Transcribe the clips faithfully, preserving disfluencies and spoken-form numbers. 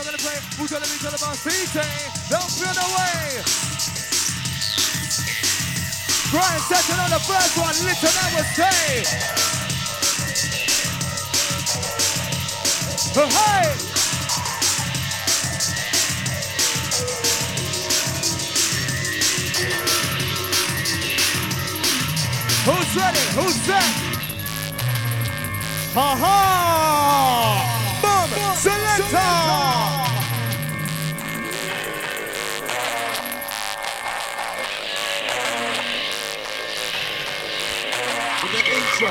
gonna play. Who's gonna be to the boss? C J. Don't feel away. Brian second on the first one. Listen, I would say. Oh, hey. Who's ready? Who's set? Ha ha! Boom! Selector! With the intro.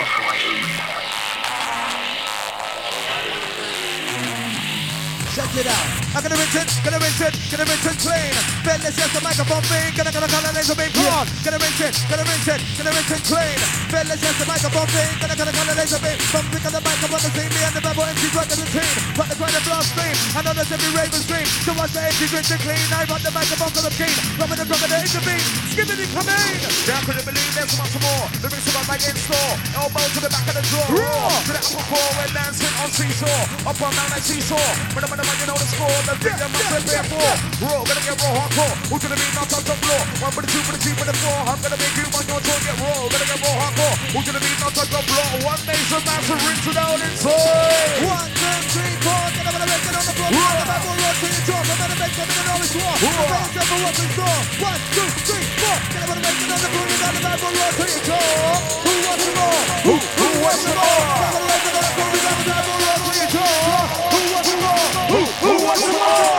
Check it out. I'm gonna rinse it, gonna rinse it, gonna rinse it clean. Then let's just the microphone thing. Gonna gonna call it laser beam. Come on. Gonna rinse it, gonna rinse it, gonna rinse it clean. Then let's just the microphone thing. Gonna gonna call it laser beam. From pick on the microphone to see me and the bubble M C's working the team. Got the grind and blast stream. I know there's every raven stream. So watch the M C's rinse it clean. I run the microphone for the keen. Rubbing the drum of the intervene. Skipping come in. Now couldn't believe there's so much more. The mix about like in store. Elbow to the back of the draw. Raw. To the upper core. We're dancing on seesaw. Up on down like seesaw. When I'm on the man, you know the score. The thing that must prepare for. Raw, gonna get raw hardcore. Who's gonna be not on the floor? One for the two, for the three, for the four. I'm gonna make you on your toe get raw. Gonna get raw hardcore. Who's gonna be not on the floor? One nation man to rinse it out inside. One, two, three, four. Then I'm gonna make it on the floor. Raw. The bad boy roll to your jaw. I'm gonna make it in the orange war. The bad step for what's in store. One, two, three, four. Then I'm gonna make it on the floor. The bad boy roll to your jaw. Who wants it more? Who, who wants it more? I'm gonna make it on the floor. The bad boy roll to your jaw. Who wants it more? Who, who wants it more?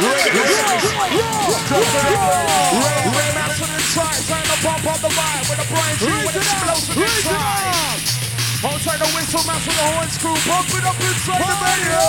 Ray Master inside, trying to pump on the vibe with a Brian G with explosive inside. Outside the whistle, master the horn screw, pump it up inside the radio.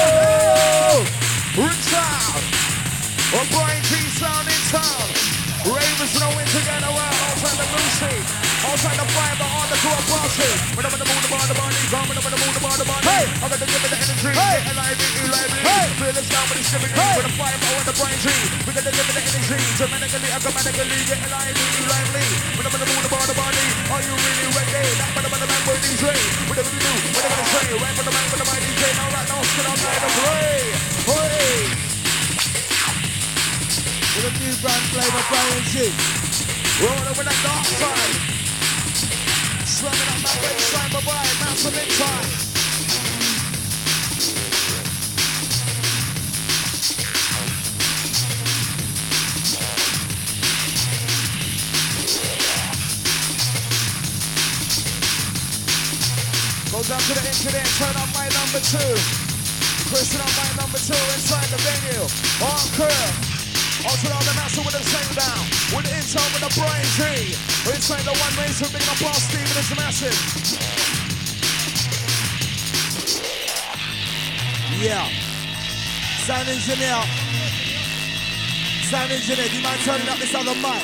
Inside, a Brian G sound in town. Ravens knowing together well, outside the Lucy. Outside the fire, but on the cool party. When I'm in the moon, the bar, the body, come when I'm in the moon, the bar, the body. Hey, I'm gonna give it the energy. Hey, get lively, you lively. Hey, feel this down with the shimming. Hey, with the fire, but with the Brian G. We're gonna give it the energy. Dramatically, automatically, get lively, you lively. When I'm in the moon, the bar, the body. Are you really ready? That man, the man, the man, with these rays. Whatever you do, whatever you say. Right for the man, for the mighty D J. Now right now, spin out night of play. Hey. With a new brand flavor, Brian G. Rolling with that dark side. Slamming up that red side, bye-bye, massive inside. Goes down to the internet, turn up my number two. Pushing up my number two inside the venue. Encore. Also on the master with the same down. With the intro with the Brian G. Inside the one race who big up our Steven is massive. Yeah. Sound engineer. Sound engineer, do you mind turning up this other mic?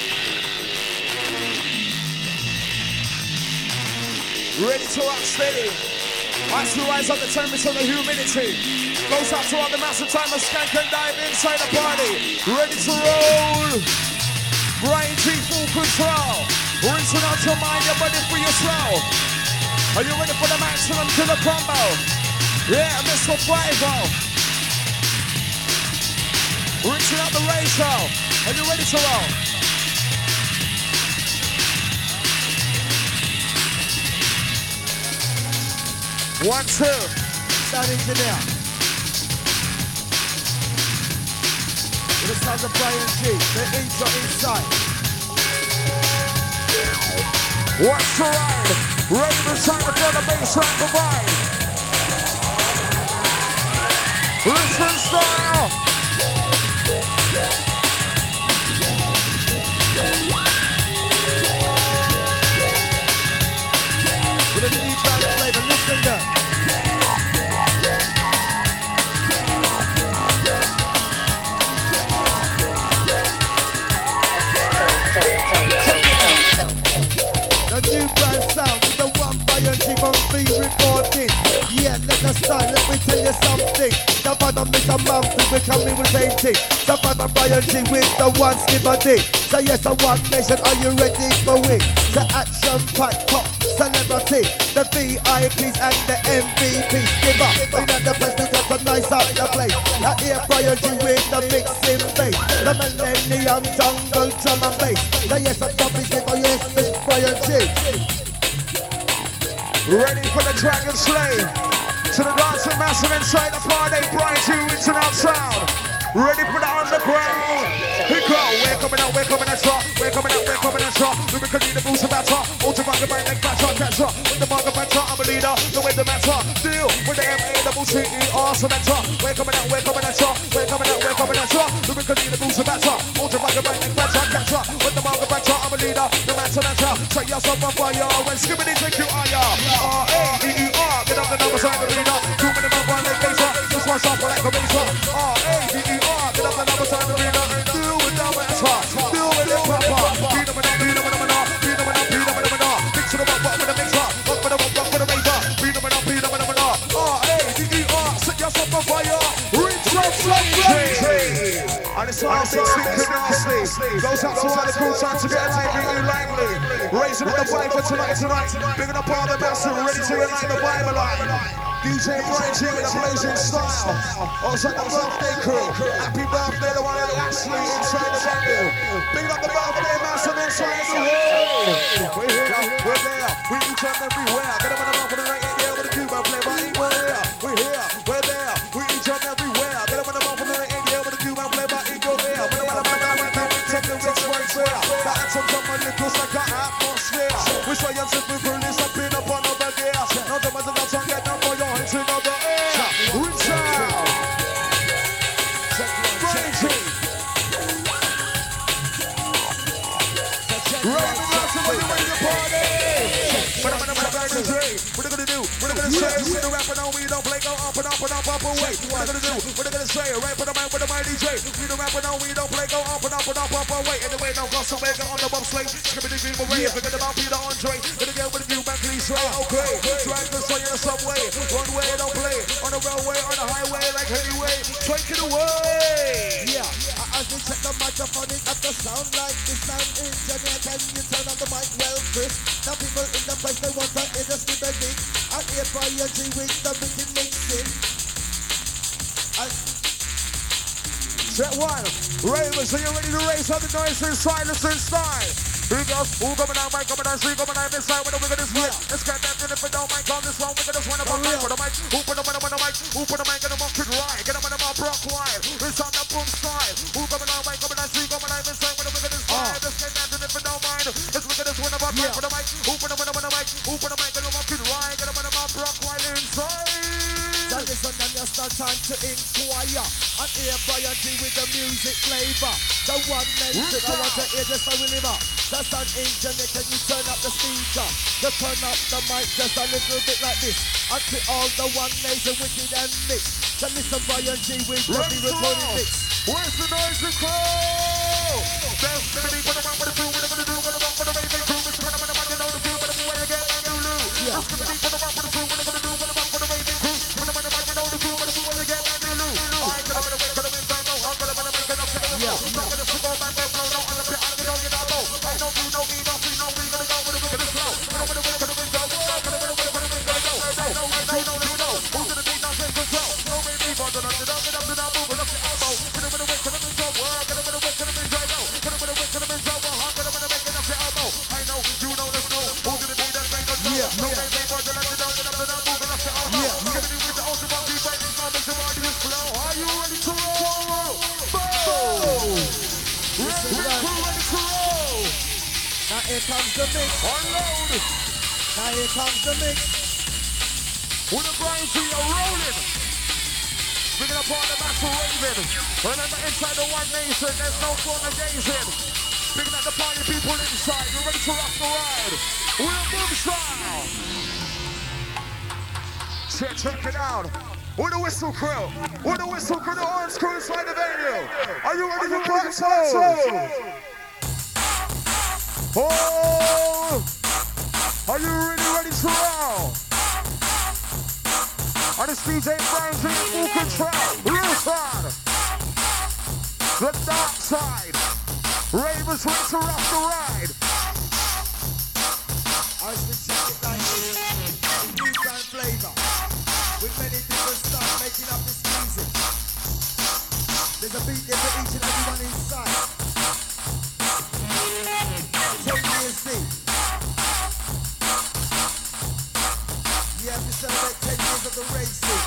Ready to rock steady. As we rise up the temperature of the humidity. Goes out to all the massive time of skank and dive inside the party. Ready to roll. Brian G full control. Rinsing out your mind, you're ready for your slow. Are you ready for the maximum killer combo? Yeah, Mister Five-O. Rinsing out the ratio. Are you ready to roll? One, two. Sound engineer. With the sounds of Brian G. The intro inside. What's the ride? Ravens trying to throw the bass line provide. Listen style. With a new band flavor, listen there. The new brand sound with the one Brian G from free recording. Yeah, let us start, let me tell you something. The vibe of Mister Mumford, we're coming with same thing. The vibe of Brian G with the one skipper dick. So yes, the one nation, are you ready for it? The action pack, pop, celebrity, the V I Ps and the M V Ps. Give up, we got the place to get the nice out the place. I hear Brian G with the mixing bass, the millennium jungle drum and bass. The yes and the is for yes, Miss Brian G. Ready for the Dragon Slay. To the dancing massive inside the party, Brian G with an sound. Ready for the underground. Here go, we're coming out, we're coming out strong. We're coming out, we're coming out strong. We can need the boost of that top. Ultra rocket, my neck, back up, catch up. With the market, back up, I'm a leader. The way the matter. Deal with the M A, double C E R, so that's up. We're coming out, we're coming out strong. We're coming out, we're coming out strong. We can need the boost of that top. Ultra rocket, my neck, back up, catch up. With the market, back up, I'm a leader. The matter, that's up. Say yourself on fire. When skibbity take you higher. R A D E R, get up the number, sign the leader. Two minutes of one leg, face up. Just one shot for like a base up. R A D E R, get up the number, sign the leader. And do it down with the top. Do it in proper. Beat them and up, beat them and up, beat them and up, beat them and up. Mix it up, rock with the mix up. Rock with the rock, rock with the razor. Beat them and up, beat them and up. R A D E R, set yourself on fire. Reach up, slap, and it's all synchronously. Goes out to all the cool time to get a T V E Langley. Raising up the vibe for tonight, tonight. Bigging up all the master, ready to unite the Bible line. D J Brian G with a blazing style. Also the birthday crew. Happy birthday to one of Ashley inside the venue. Bigging up the birthday master inside the hall. We're here, we're there, we each and everywhere. Get them in the mouth for the right here with the Cuba play by We're here, we're here, we're there, we each and everywhere. Get them in the mouth for the right here with the Cuba play by Eagle there. When I'm on the man, right now, we take the rich right there. The action come on, it goes like an atmosphere. We show you simple police up in up on over there. Now the mother got some get down for your hands in the air. Reach out. Brian G. Raving out to when you're ready to party. What am I gonna do? What are they gonna do? What are they gonna say? We the rapper now, we don't play, go up and up and up, up and wait. What are they gonna do? What are they gonna say? Right for the man, with the mighty D J. We the rapper now, we don't play, go up and up and up, up and wait. Anyway, now go somewhere, get on the bobsleigh. Skipping the green beret, forget about Peter Andre. Gonna get with a few back police, right? Okay. Drive the sun in the subway. One way, don't play. On the railway, on the highway, like anyway. Take it away. Yeah. As we check the microphone, it has to sound like this sound engineer. Can you turn on the mic well, Chris? Now people in the place, they want to hear the speed beat. I hear Brian G with the wicked mixing. Set one. Ravens, are you ready to raise up the noise inside, listen inside? Here we go. Who coming out, mic coming out, three coming out inside with the wiggle this one. Let's get that in if we don't mind, come this one. We're gonna just run up on the mic with the mic. Who put them on the mic? Who put them on the mic? Get them on Get them on the mouth, rock wide. It's on the boom style. Who coming out, mic coming out, three coming out inside with the wiggle this one. Let's get that in if we don't mind. Let's look at this one about mic with the mic. Who put them on the mic? Who put them on the mouth, right? Get them on the mouth, rock wide inside. That is when then you start time to inquire. And hear Brian G with the music flavor. The one mention I want to hear just how we live up. The sound engineer, can you turn up the speaker? You turn up the mic just a little bit like this. Until all the one nation wicked and mixed. So listen Brian G with the recording mix. Where's the noise and crow? That's the beat, what I'm going to do, what I'm going to do, what I'm going to do, what I'm going to do, what I'm going to do, what I'm going to do, what I'm going to get, and you lose. That's the beat, what I'm going to do, what I'm going to do, what I'm going to do, what I'm going to do, what I'm going to do, what I'm going to do, what I'm get, and you lose. I could have been away, could have been done, no, I'm going to been away, could have been away, I'm going to go back and blow, no, I'm going to be, I'm going to get out, no, I don't do no, we don't, we know, we going to go, we're going to slow, we're going to could have been done, could have been away, could have been done, no, no, no, no, no, no, no, who's going to be not in control, no, we need, but don't, don't, don't, don't, don't, move it up the elbow, could have been away, could have been done, could have been away, could have been done, no, could have been away, could have been done, could have been away, could have been elbow, I know, you know, there's no, who's going to be that thing control, no, they may, but don't, don't, don't, don't, don't, move it up the elbow, give me with the ultimate people, it's not making my this flow, are you ready to roll? Boom! Ready, ready to roll! Now here comes the mix. Unload! Now here comes the mix. With the Brian G are rolling. Bringing up on the master Raven. Remember inside the one nation, there's no corner gazing. Bringing up the party people inside. You're ready to rock the ride. We're boom style. Check, check it out. With the whistle crew. With the whistle crew, the orange crew inside the venue. Are you ready for Claxo? Oh! Are you really ready to roll? On this D J Brian G, full control. Real side. The dark side. Ravens ready to rock the ride. As we check it like this, new brand flavor with many different stuff making up this music. There's a beat there for each and everyone inside. ten years deep. You have to celebrate ten years of the racing.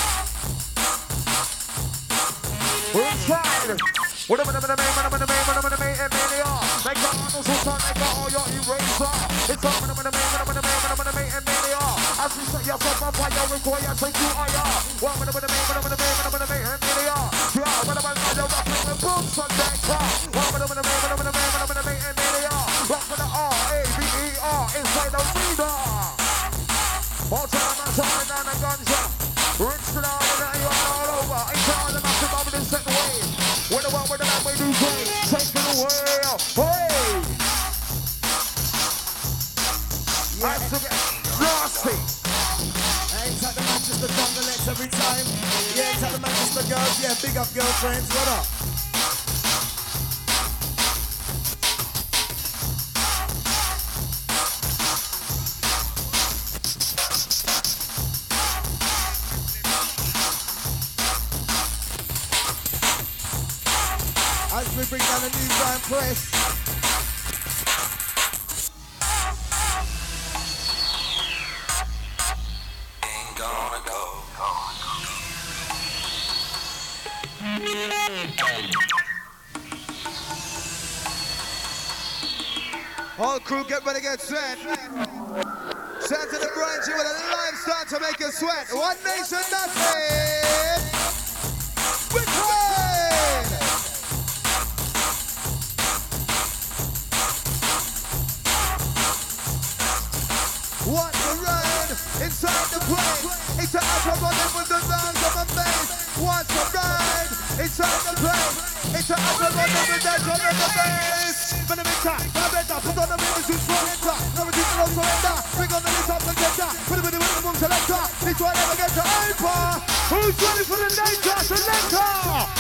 We're inside. What am I gonna make? What am I gonna make? What am I gonna make? And there they are. They got on the sultan, they got all your eraser. It's all what am I gonna make? What am I gonna make? What am I gonna make? And there they are. As we set yourself on fire, require take you higher. What am I gonna make? What am I gonna make? What am I gonna make? And there they are. Yeah, what am I gonna do? Rapping with boots on that car. What am I gonna make? What am I gonna make? What am I gonna make? And there they are. Rock for the R A B E R inside the reader. All time I'm talking down the ganja. Rinse it all and you're all over. Ain't all the massive over this set way. What the one with the way do great. Take it away. Hey! Yeah. I took it. Nasty. I ain't the Manchester Dongalettes every time. Yeah, ain't the Manchester girls. Yeah, big up girlfriends. What up? As we bring down a new brand press. Ain't gonna go. All crew get ready to get set. Send to the Brian G with a live start to make you sweat. One nation, nothing. Return. What the ride inside the plane. It's an upper running with the dance of a bass. What's the ride inside the plane. It's an upper running with the dance of the bass. When I'm in time, when I'm better, put on the windows to surrender. Never keep the low surrender. Bring on the list up and get that. Put it with the rhythm boom selector. This one never get to hyper. Who's ready for the nature selector?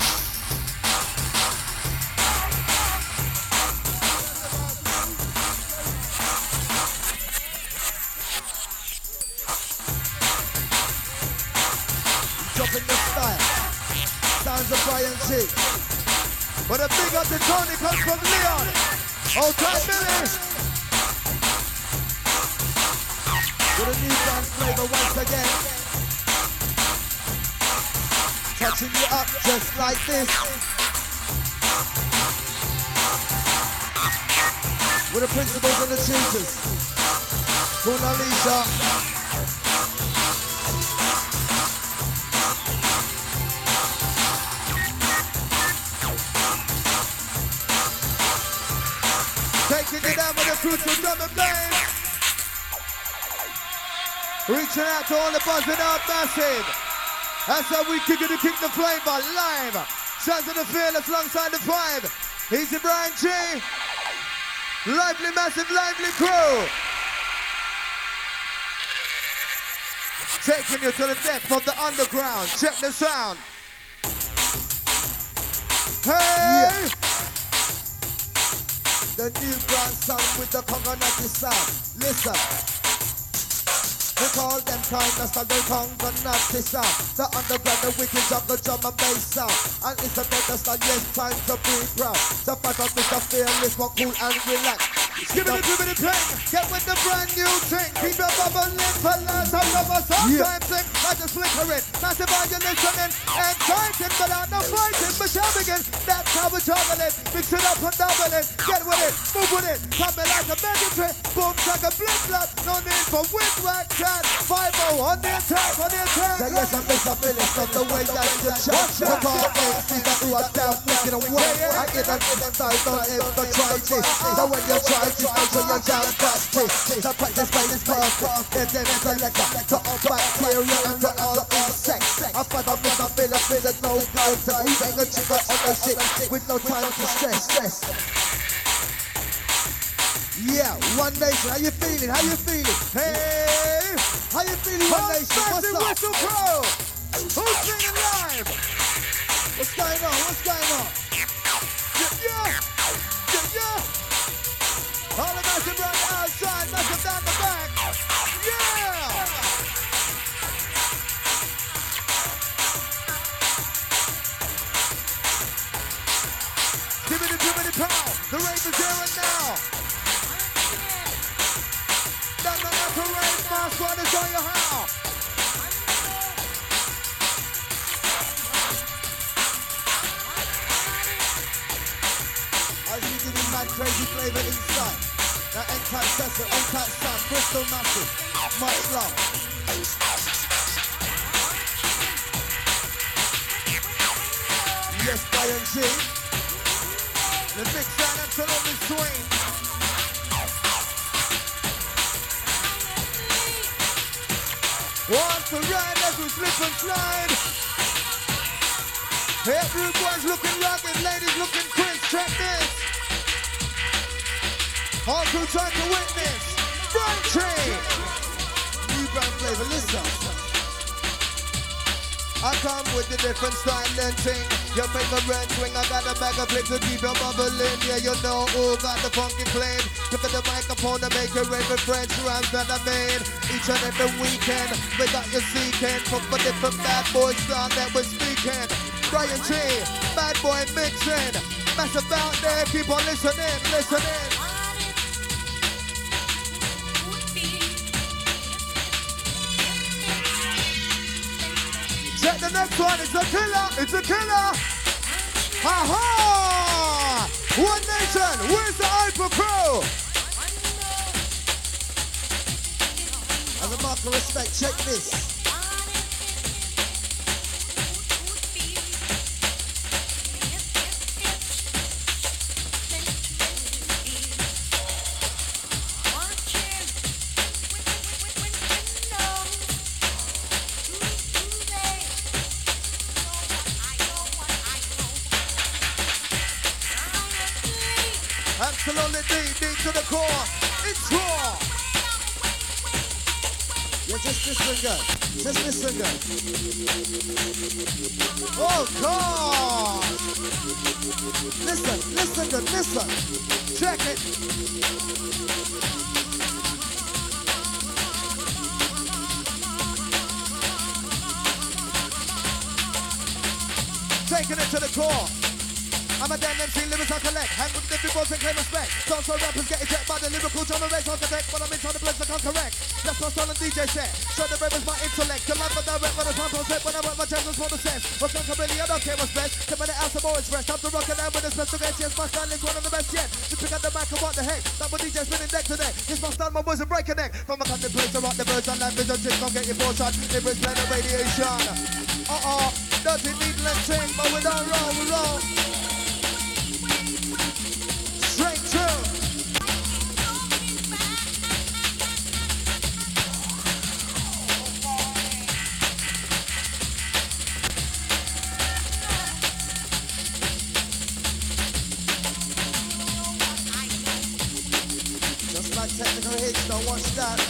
Dropping the style, sounds of Brian G. But a big up to Tony comes from Leon. Old time Billy. With a new brand flavor once again. Touching you up just like this. With the principles and the tutors. Mona Lisa. Taking it down with the crucial drum and bass. Reaching out to all the buzzing out massive. That's how we kick it to keep the flavor live. Sons of the Fearless alongside the five. Easy Brian G. Lively, massive, lively crew. Taking you to the depth of the underground. Check the sound. Hey! Yeah. The new brand sound with the Congo-Nati sound. Listen. We call them kind of style, the Congo-Nati sound. The underground, the wicked drum, the drum and bass sound. And it's a better style, yes, time to be proud. The fact of Mister Fearless, walk cool and relax. Give it a give it a play. Get with the brand new thing. Keep your bubbling for last time of us. Sometimes sing like a flickering. Massive are you listening? Exciting, but I'm not fighting. But shall begin. That's how we're juggling. Mix it up and double it. Get with it, move with it. Coming like a magic. Boom, like a blip blap. No need for whip rack chat. five oh on the attack, on the attack. Say yes, I miss a feeling from the way that you chat. The car is that you are down, wicked and well. I get that style, don't ever try this. So when you try this, make sure you're down practice. The practice play is perfect. There's an selector to all bacteria and to all insects. I find I miss a feeling, feeling no time to be bang a trigger on the shit with no time to stress, stress. Yeah, One Nation, how you feeling? How you feeling? Hey, how you feeling, One Nation? What's up? Whistle Pro. Who's feeling live? What's going on? What's going on? Yeah, yeah, yeah, yeah. All the massive right outside, massive down next one is show you how. As you give me mad crazy flavor inside. That N-type session, N-type sound, Bristol massive. Much love. Yes, Brian G. The big sound absolutely swing. Want to ride as we slip and slide. Everyone's looking rugged, ladies looking crisp. Check this. All who trying to witness. Brian Tree. New brand flavor, listen. I come with the different style and thing. You make a red swing, I got a bag of flips to keep you bubbling. Yeah, you know who got the funky flame. Look at the microphone to make your favorite French rhymes that I made. Each and every weekend, we got you seeking from a different bad boy style that we're speaking. Brian G, bad boy mixing. Massive out there, keep on listening, listening. Check the next one, it's a killer, it's a killer. Ha-ha! One Nation, where's the Hyper Crew? As a mark of respect, check this. Absolutely deep, deep to the core. It's raw. Yeah, just listen good. Just listen good. Oh, God. Listen, listen good, listen. Check it. Taking it to the core. I'm a damn M C, lyrics I collect. Hang with the big boys and claim respect. Dancehall rappers get ejected by the lyrical drum and bass architect. But I'm inside the place I can't correct. That's my style and D J set. Show the ravens my intellect. The life I direct when I time on set. When I work my channels for the sense. What's not really, I don't care what's best. Come in the house, I'm always fresh. Time to rock it down with a special guest. Yes, my style is one of the best yet. Just pick up the mic and what the heck. That one D J spinning neck to neck. It's my style, my boys are breaking neck. From a country place to rock the birds and land vision. Chicks don't get your portion. Lyrics play the radiation. Uh-oh, doesn't need let's sing, but we don't roll, we roll. Straight through. Just like technical hits, don't watch that.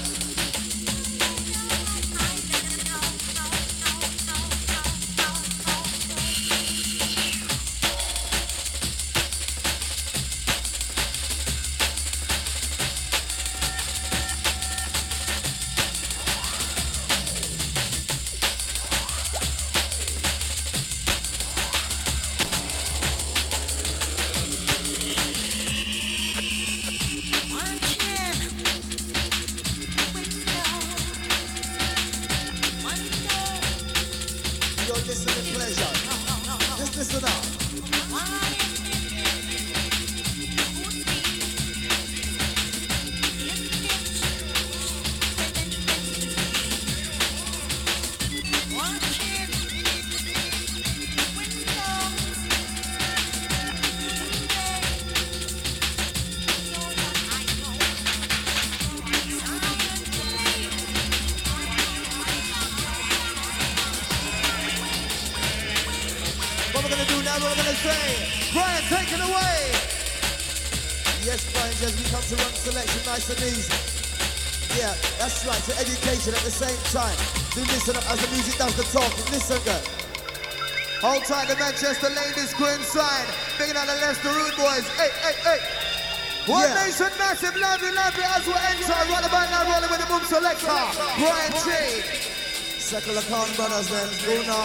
Nice and easy. Yeah, that's right, to education at the same time. Do listen up as the music does the talking. Listen good. Hold tight, the Manchester ladies go inside. Bigger than the Leicester Rude boys. Hey, hey, hey. One yeah. Nation massive, lively, lively as we enter. Right about now, rolling with the boom selector. Brian G. Secular Khan brothers then. Luna.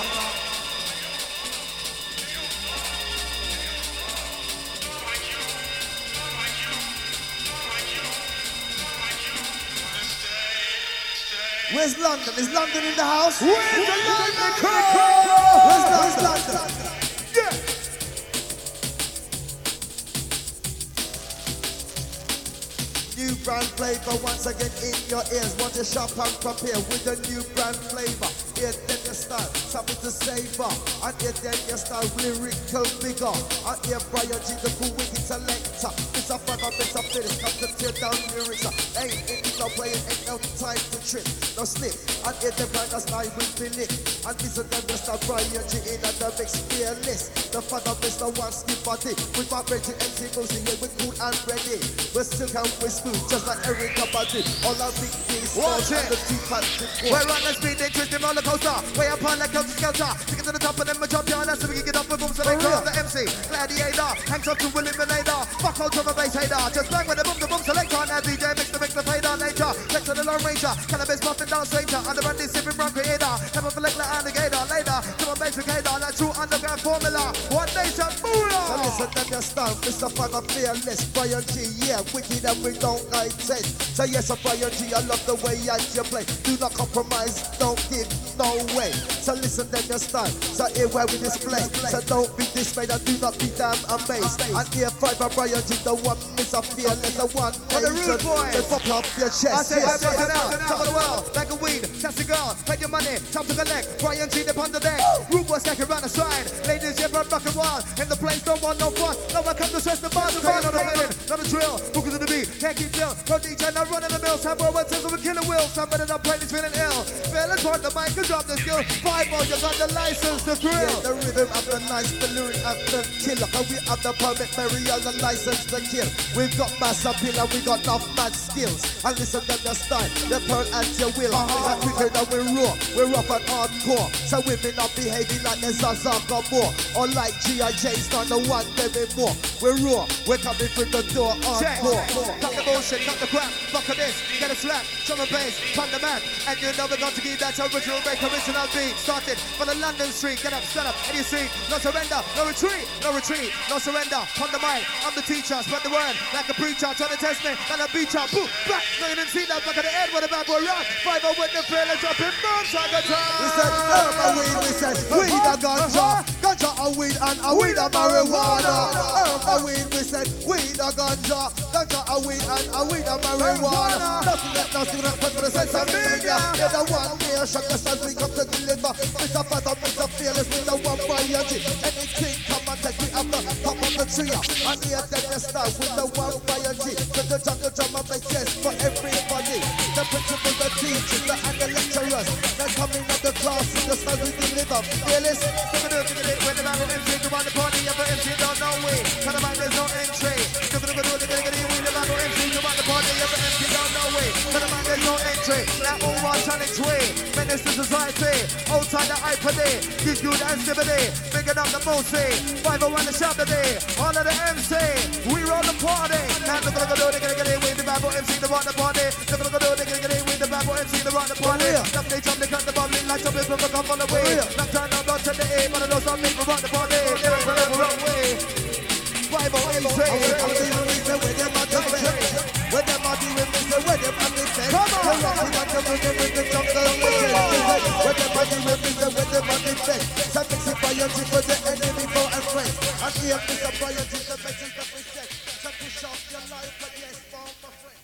Stay, stay. Where's London? Is London in the house? Where's the London crew? Where's, where's London? Yeah. New brand flavor once again in your ears. Want to shop and prepare with a new brand flavor. Here then your style, something to savor. And here then your style, lyrical vigor. And here Brian G, the cool wicked selector. It's a fun, it's a finish, come to tear down lyrics. Ain't in no playing, ain't no time to trip, no slip. And here the brand that's style will be lit. And this is then your style, Brian G in and the mix fearless. The fun of Mister One Skip Body. With my Reggie M C Moosey here, we're cool and ready. We're still can we smooth, just like Erica Buddy. All our big things, watch it. The two parts. We're on the speed, they twist roller coaster. Way up on like Coach Skelter. Take it to the top and then we jump down. That's so we can get up with boom. So they call the M C. Gladiator. Hangs up to Will Eliminator. Fuck out to my bass hater. Just bang with the boom, the boom selector. Now D J mix the mix the fader later. Next to the Lone Ranger. Cannabis puffing down stranger. And the brandy sipping brown creator. Never collect like alligator. Later. To my bass cicator. That true underground formula. One nation. Booyah. Now listen to your style, Mister Fun of Fearless. Brian G, yeah, wicked and we don't like sense. So yes, I'm Brian G, I love the way that you play. Do not compromise, don't give no way. So listen to your style, so here where we display. So don't be dismayed and do not be damn amazed. And here five by Brian G, the one Mister Fearless, the one nation. So fuck up your chest. I say, yes, I'm yes, out, top of the world, like a weed, that's cigar, take your money, time to collect. Brian G, upon the deck, root boys stacking around the side. Ladies, yeah, run rock and wild. In the place, don't want no fun. No one come to stress the bar, the bar, not a winning, not a drill. Hookers to the beat, can't keep still. Pro D J, not running the mill. Time for one with a killer will. Somebody that play this feeling ill. Feeling toward the mic, and drop the skill. Five more, you got the license to thrill. yeah, the rhythm of the nice balloon of the killer. And we have the permit, burial, the license to kill. We've got mass appeal and we got enough mad skills. And listen to the style, the pearl at your will. Uh-huh. And quicker than we raw, we're rough and hardcore. So women are behaving like the Zazaga more. Or like G I J's not the one anymore. We're raw, we're coming through the door hardcore. Cut the bullshit, cut the crap, fuck of this, get a slap, drum and bass, pun the man. And you know we're going to give that original break, original beat. Started from the London street, get up, stand up, and you see, no surrender, no retreat, no retreat, no surrender. On the mic, I'm the teacher, spread the word like a preacher, trying to test me, and I beat ya, boom, back. No, you didn't see that back of the head, what about boy rock? Five oh with the feeling, dropping bombs, I got time. We said, herb a weed, we said, weed a ganja. Ganja a weed and a weed a marijuana. Herb a weed, we said, weed a ganja. Ganja a weed and a weed a marijuana. Nothing that, nothing that, but for the sense of media. You're the one nation, just as we come to deliver. Mister Father, Mister Fearless, Mister One Brian G. Anything come and take me up the top of the tree. And here then you start with the One Brian G. With the jungle drum and bass, yes, for everybody. The principals, the teachers, the and the lecturers. They're coming up the class, just as we deliver. Fearless. When the man is M C, you want the party, you have an M C, don't know way. Tell the man there's no entry. Look at the good, look at the good, when the man is M C, you want the party, you have an M C, don't know way. Tell the man there's no entry. That all one challenge way. Menace to society, outside the hyper-day. Give good and sympathy, bigger than the Moosey. five oh one the shop today, all of the M C. We roll the party. Now look at the good, look at the good, with the bad boy M C, the want the party. Look at the good, look at the good, with the bad boy M C, the want the party. Jump, they jump, they cut the bubbling like some people come on the way. Knock down, knock down to the A, but I know some people want the party. They're running the wrong way. five oh one Where them are doing, where them are doing, where them are doing, come on. Where them are doing, where them are doing, so mix it by your team for the enemy, foe and friends. And here, Mister Brian, the message that we send. So push off your life, but yes, for my friends.